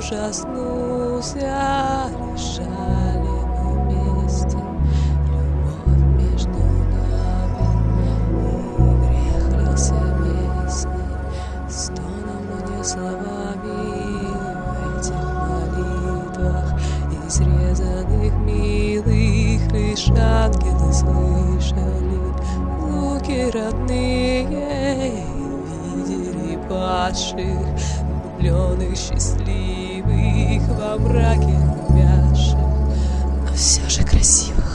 ужаснулся, решали мы вместе любовь между нами, и грех лился песней, стоном, но не словами. В этих молитвах изрезанных милых лишь ангелы слышали звуки родные, видели падших, влюбленных, счастливых, во мраке увядших, но все же красивых.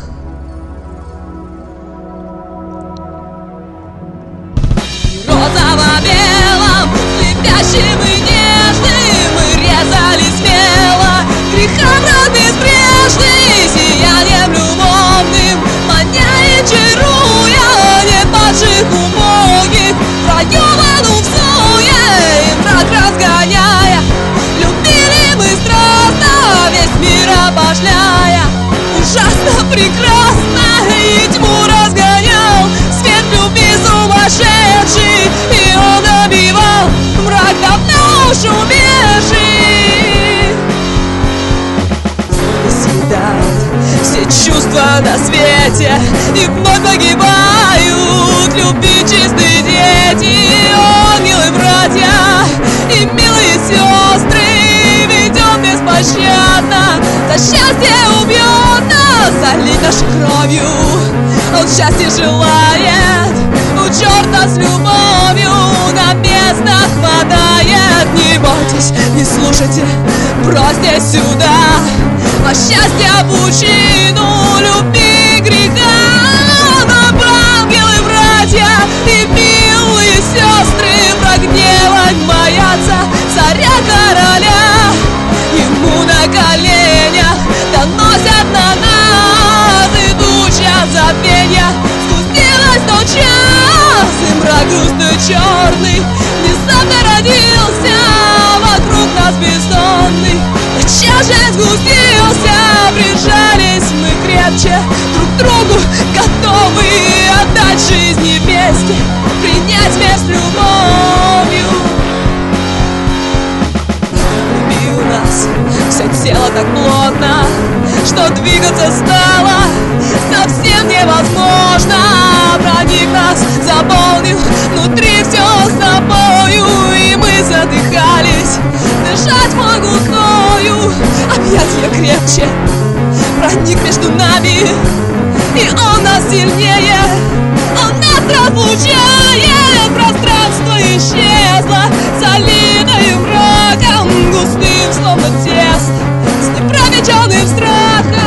Розово-белом, слепящим и нежным, мы резали смело грехам рот безбрежный, сиянием любовным, маня и чаруя, не падших убогих, проеману в суе и мрак разгоняя. Любили мы страстно, весь мир обожляя, ужасно прекрасно, и тьму разгонял свет любви сумасшедший, и он обивал мрак давно уж умерший. Съедают все чувства на свете, и вновь погибают любви чистые дети, ангелы, братья и милые сестры. Ведем беспощадно, за счастье убьет нас, залить нашей кровью. Он счастье желает, у черта с любовью на место хватает. Не бойтесь, не слушайте, бросьте сюда во счастье пучину любви и греха. Нам ангелы, братья и милые сестры прогневать боятся царя короля. Ему на коленях доносят на нас, идущая забвенья. Спустилась тот час, и мрак грустный черный внезапно родился вокруг нас бездонный. Тотчас же сгустился, прижались мы крепче друг к другу, готовые отдать жизни вместе, принять смерть любовью. Любви у нас все тело так плотно, что двигаться стало совсем невозможно. Проник нас, заполнил внутри все собою, и мы задыхались, дышать могутною. Объятья крепче, проник между нами, и он нас сильнее, он нас разлучает. Пространство исчезло, залитое мраком густым, словно тесто, с непроведенным страхом.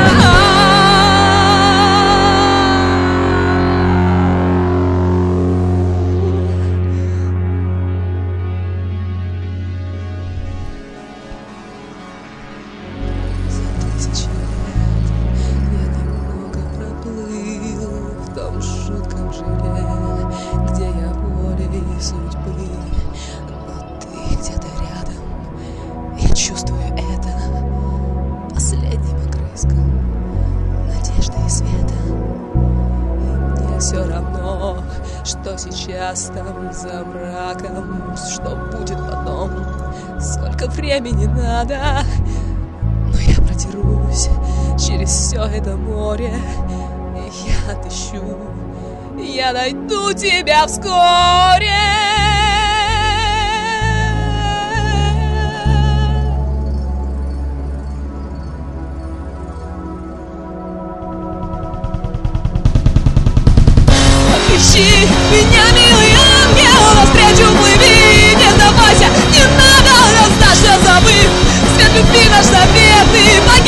Все равно, что сейчас там за мраком, что будет потом, сколько времени надо. Но я продерусь через все это море, и я отыщу, я найду тебя вскоре. Ищи меня, милый ангел, навстречу плыви, не сдавайся, не надо, расстаться, забыв свет любви наш заветный.